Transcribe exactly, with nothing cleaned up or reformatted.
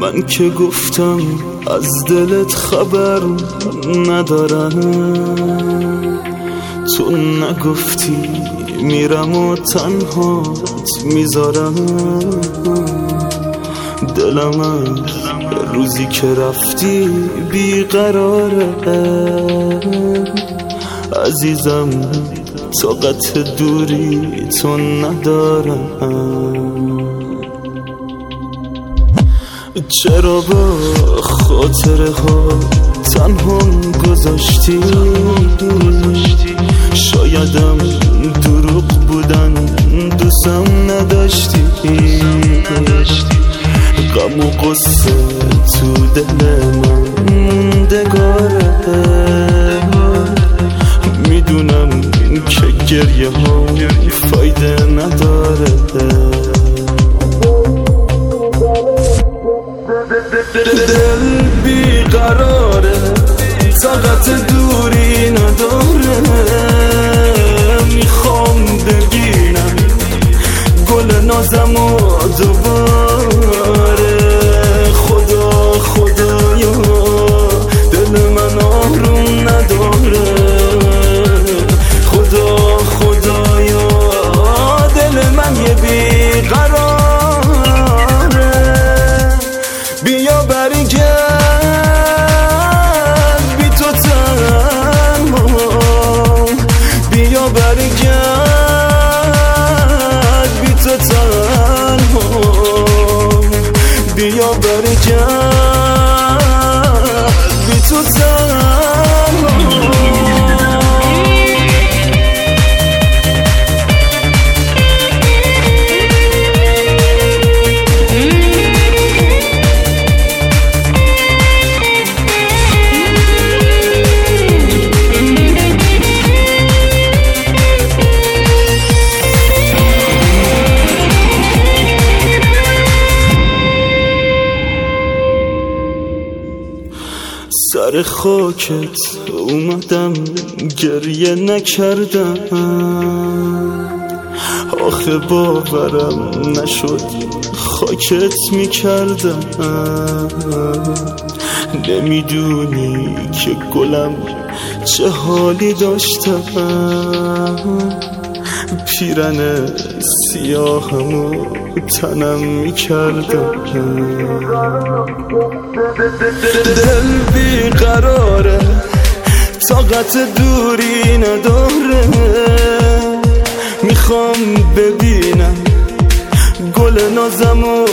من که گفتم از دلت خبر ندارم، تو نگفتی میرم و تنهات میذارم. دلم از روزی که رفتی بیقراره عزیزم، طاقت دوری تو ندارم. چرا با خاطره ها تنها گذاشتی؟ شایدم دروغ بودن دوستم نداشتی. غم و قصه تو دل من موندگاره، میدونم که گریه ها فایده نداره. دل بیقراره، طاقت دوری نداره. میخوام ببینم گل نازم و دوباره. خدا خدایا دل من آروم نداره. خدا خدایا دل من یه بیقراره. بیا برگرد بی تو تنها، بیا برگرد بی تو تنها، بیا برگرد بی تو تنها. سر خاکت اومدم گریه نکردم، آخه باورم نشد خاکت میکردم. نمیدونی که گلم چه حالی داشتم، پیرن سیاهمو تنم میکردم. دل بیقراره، طاقت دوری نداره. میخوام ببینم گل نازم و